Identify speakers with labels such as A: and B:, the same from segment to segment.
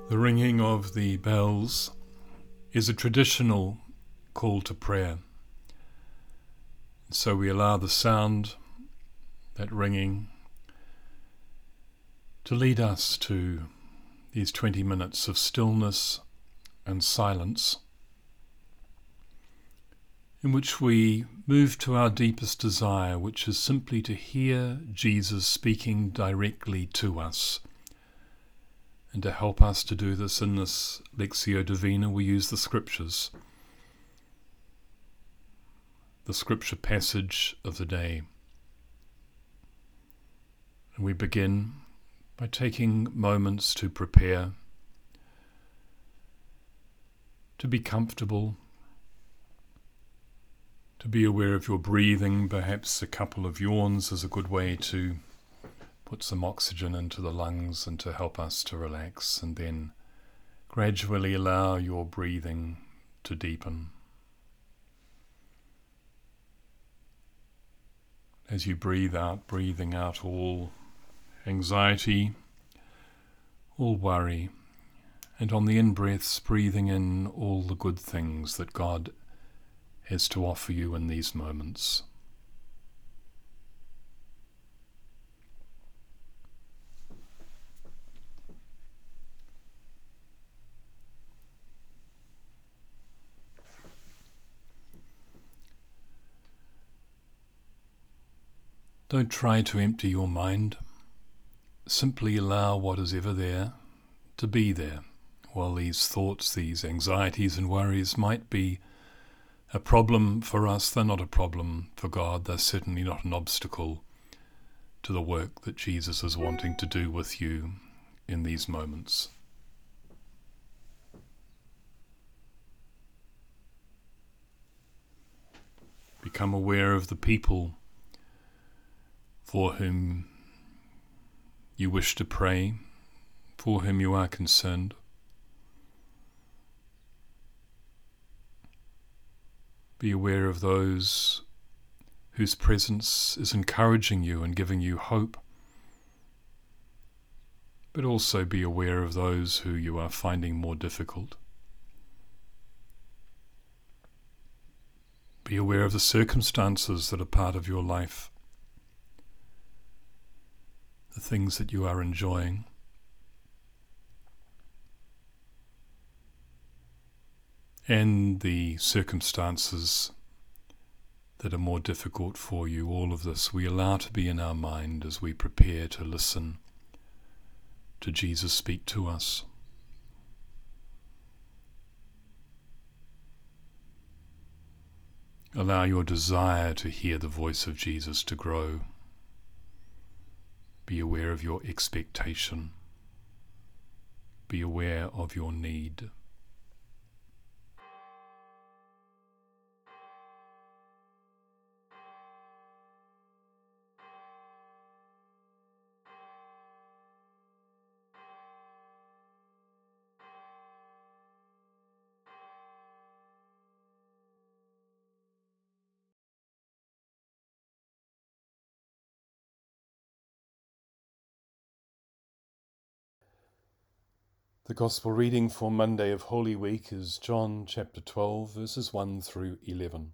A: The ringing of the bells is a traditional call to prayer. So we allow the sound, that ringing, to lead us to these 20 minutes of stillness and silence, in which we move to our deepest desire, which is simply to hear Jesus speaking directly to us. And to help us to do this in this Lectio Divina, we use the Scriptures, the Scripture passage of the day. And we begin by taking moments to prepare, to be comfortable, to be aware of your breathing. Perhaps a couple of yawns is a good way to put some oxygen into the lungs and to help us to relax, and then gradually allow your breathing to deepen. As you breathe out, breathing out all anxiety, all worry, and on the in-breaths, breathing in all the good things that God has to offer you in these moments. Don't try to empty your mind. Simply allow what is ever there to be there. While these thoughts, these anxieties and worries might be a problem for us, they're not a problem for God. They're certainly not an obstacle to the work that Jesus is wanting to do with you in these moments. Become aware of the people for whom you wish to pray, for whom you are concerned. Be aware of those whose presence is encouraging you and giving you hope, but also be aware of those who you are finding more difficult. Be aware of the circumstances that are part of your life, the things that you are enjoying. And the circumstances that are more difficult for you. All of this we allow to be in our mind as we prepare to listen to Jesus speak to us. Allow your desire to hear the voice of Jesus to grow. Be aware of your expectation. Be aware of your need. The Gospel reading for Monday of Holy Week is John chapter 12, verses 1 through 11.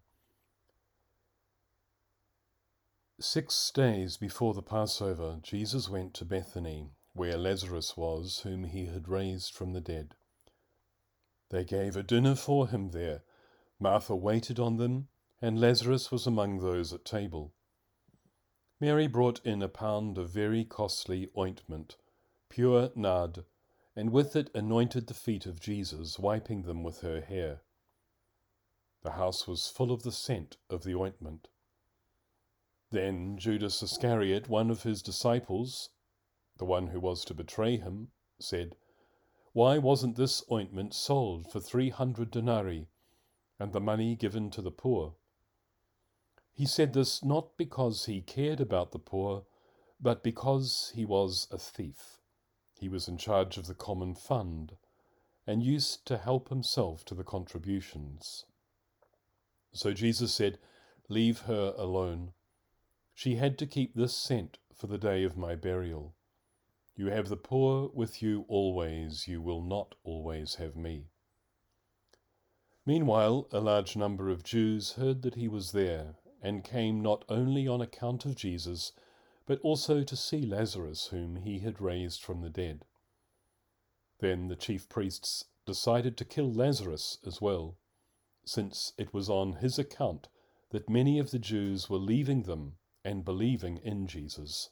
A: 6 days before the Passover, Jesus went to Bethany, where Lazarus was, whom he had raised from the dead. They gave a dinner for him there. Martha waited on them, and Lazarus was among those at table. Mary brought in a pound of very costly ointment, pure nard, and with it anointed the feet of Jesus, wiping them with her hair. The house was full of the scent of the ointment. Then Judas Iscariot, one of his disciples, the one who was to betray him, said, "Why wasn't this ointment sold for 300 denarii, and the money given to the poor?" He said this not because he cared about the poor, but because he was a thief. He was in charge of the common fund, and used to help himself to the contributions. So Jesus said, "Leave her alone. She had to keep this scent for the day of my burial." You have the poor with you always, you will not always have me. Meanwhile, a large number of Jews heard that he was there, and came not only on account of Jesus, but also to see Lazarus, whom he had raised from the dead. Then the chief priests decided to kill Lazarus as well, since it was on his account that many of the Jews were leaving them and believing in Jesus.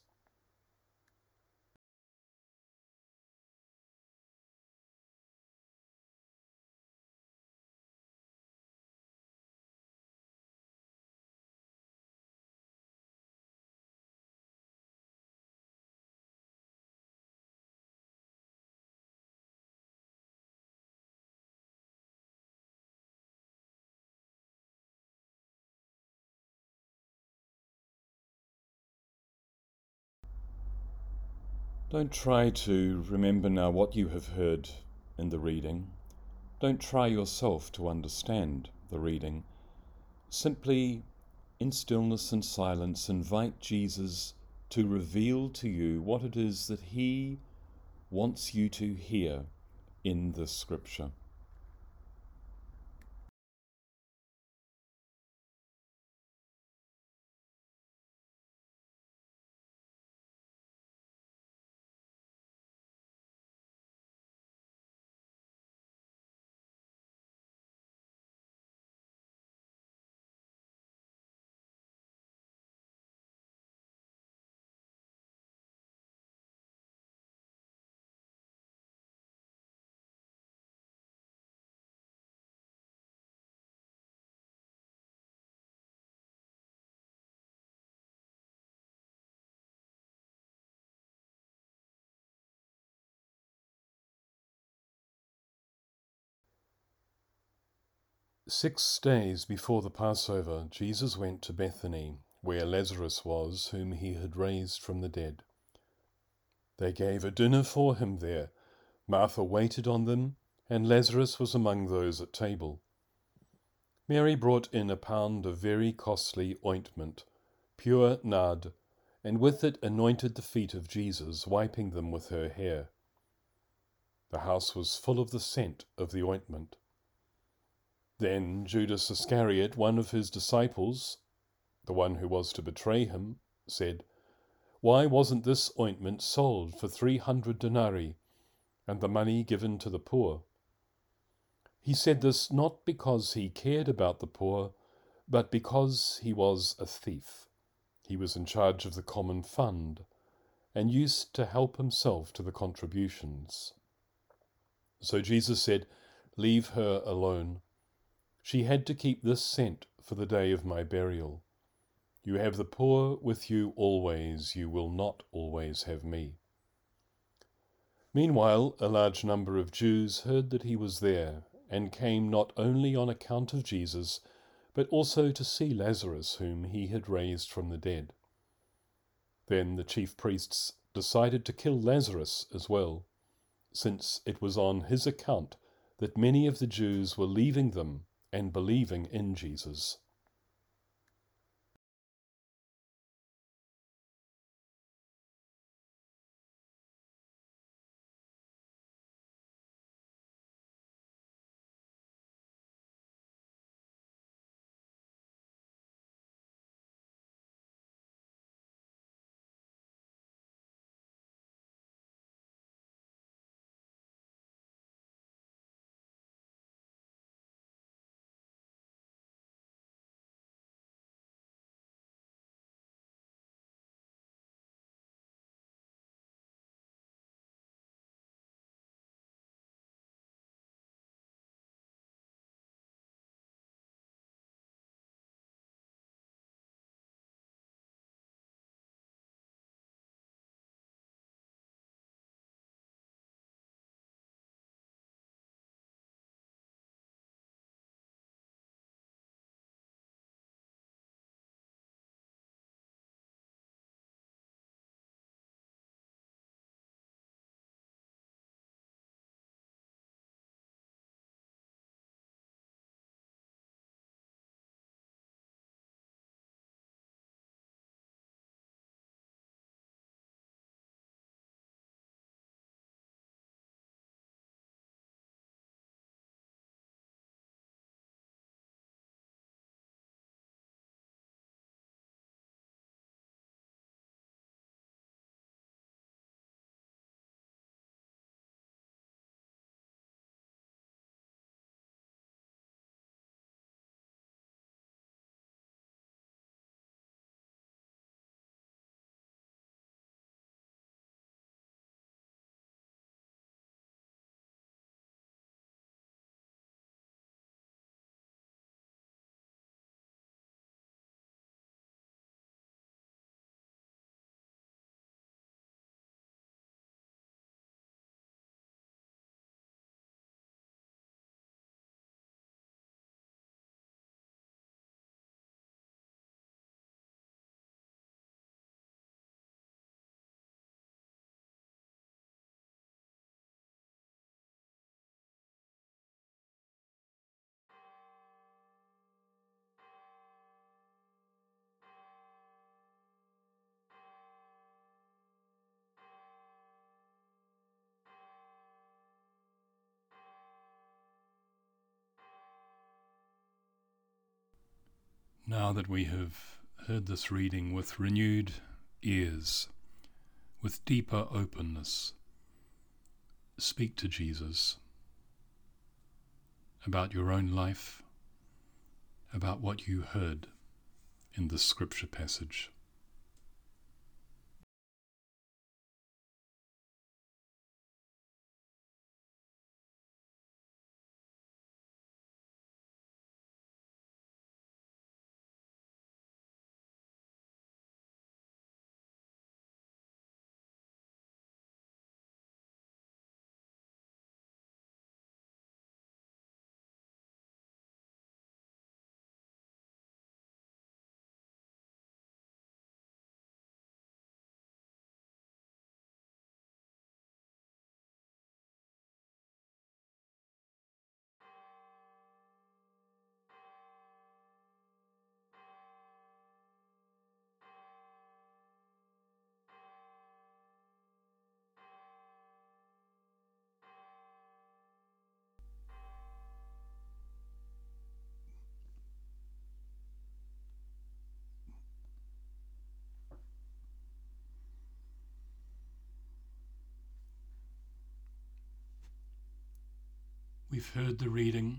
A: Don't try to remember now what you have heard in the reading. Don't try yourself to understand the reading. Simply, in stillness and silence, invite Jesus to reveal to you what it is that he wants you to hear in this scripture. "6 days before the Passover, Jesus went to Bethany, where Lazarus was, whom he had raised from the dead. They gave a dinner for him there. Martha waited on them, and Lazarus was among those at table. Mary brought in a pound of very costly ointment, pure nard, and with it anointed the feet of Jesus, wiping them with her hair. The house was full of the scent of the ointment. Then Judas Iscariot, one of his disciples, the one who was to betray him, said, 'Why wasn't this ointment sold for 300 denarii, and the money given to the poor?' He said this not because he cared about the poor, but because he was a thief. He was in charge of the common fund, and used to help himself to the contributions. So Jesus said, 'Leave her alone. She had to keep this scent for the day of my burial. You have the poor with you always, you will not always have me.' Meanwhile, a large number of Jews heard that he was there, and came not only on account of Jesus, but also to see Lazarus, whom he had raised from the dead. Then the chief priests decided to kill Lazarus as well, since it was on his account that many of the Jews were leaving them and believing in Jesus. Now that we have heard this reading with renewed ears, with deeper openness, speak to Jesus about your own life, about what you heard in this scripture passage. We've heard the reading,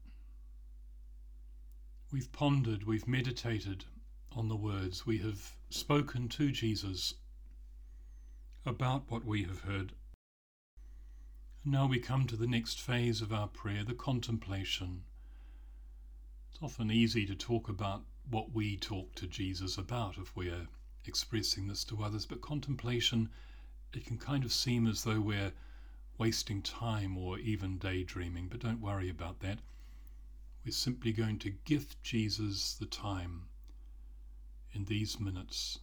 A: we've pondered, we've meditated on the words, we have spoken to Jesus about what we have heard. And now we come to the next phase of our prayer, the contemplation. It's often easy to talk about what we talk to Jesus about if we're expressing this to others, but contemplation, it can kind of seem as though we're wasting time or even daydreaming, but don't worry about that. We're simply going to gift Jesus the time in these minutes.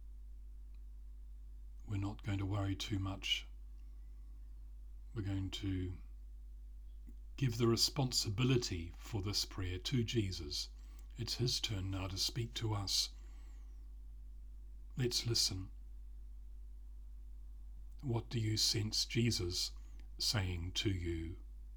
A: We're not going to worry too much. We're going to give the responsibility for this prayer to Jesus. It's his turn now to speak to us. Let's listen. What do you sense Jesus saying to you?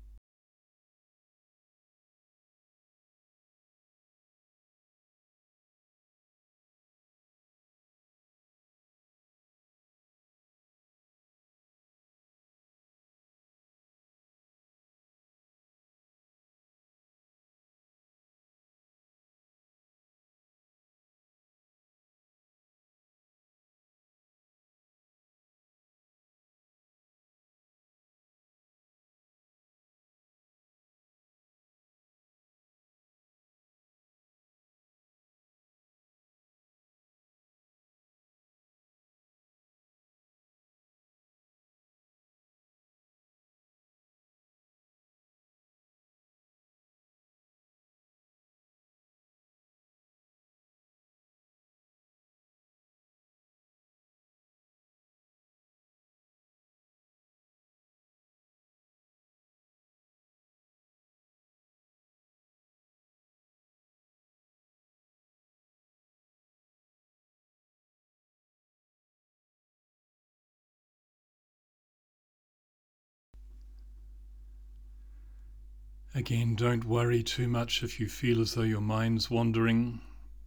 A: Again, don't worry too much if you feel as though your mind's wandering.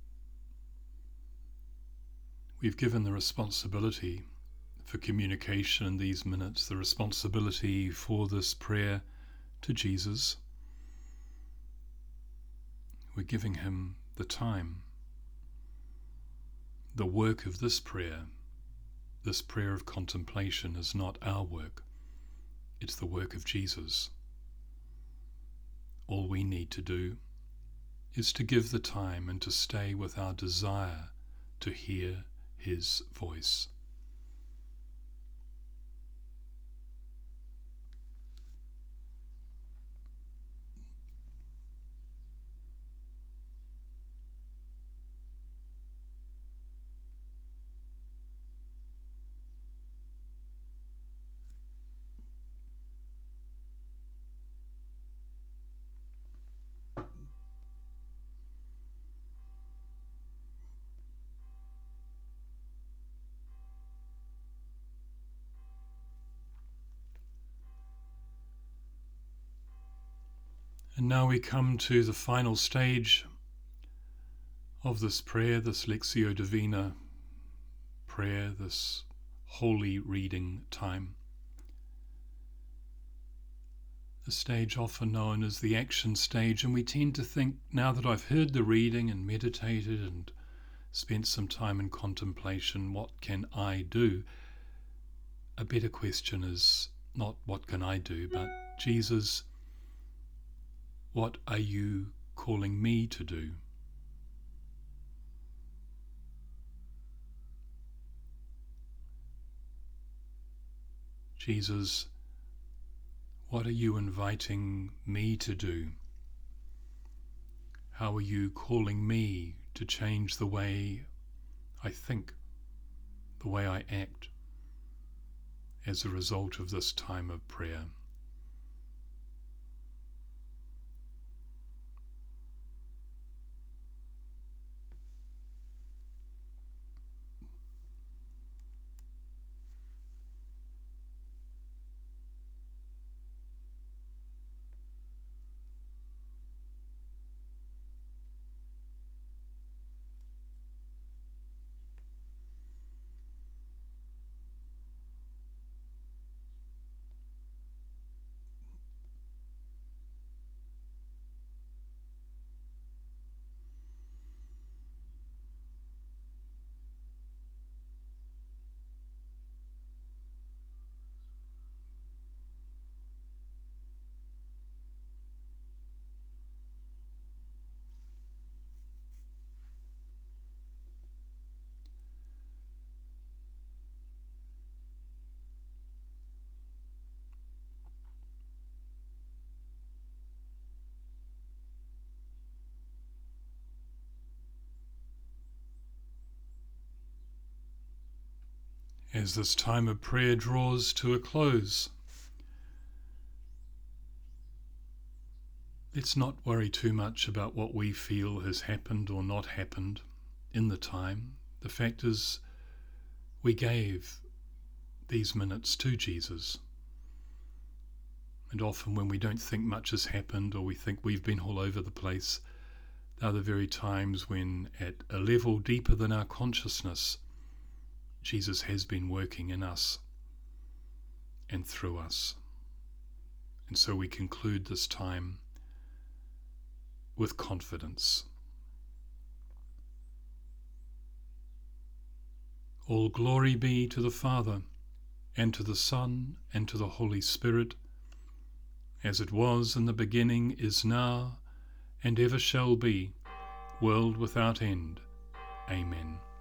A: We've given the responsibility for communication in these minutes, the responsibility for this prayer to Jesus. We're giving him the time. The work of this prayer of contemplation, is not our work. It's the work of Jesus. All we need to do is to give the time and to stay with our desire to hear his voice. And now we come to the final stage of this prayer, this Lectio Divina prayer, this holy reading time. The stage often known as the action stage, and we tend to think, now that I've heard the reading and meditated and spent some time in contemplation, what can I do? A better question is not what can I do, but Jesus, what are you calling me to do? Jesus, what are you inviting me to do? How are you calling me to change the way I think, the way I act, as a result of this time of prayer? As this time of prayer draws to a close, let's not worry too much about what we feel has happened or not happened in the time. The fact is, we gave these minutes to Jesus. And often when we don't think much has happened, or we think we've been all over the place, they're the very times when, at a level deeper than our consciousness, Jesus has been working in us and through us. And so we conclude this time with confidence. All glory be to the Father, and to the Son, and to the Holy Spirit, as it was in the beginning, is now, and ever shall be, world without end. Amen.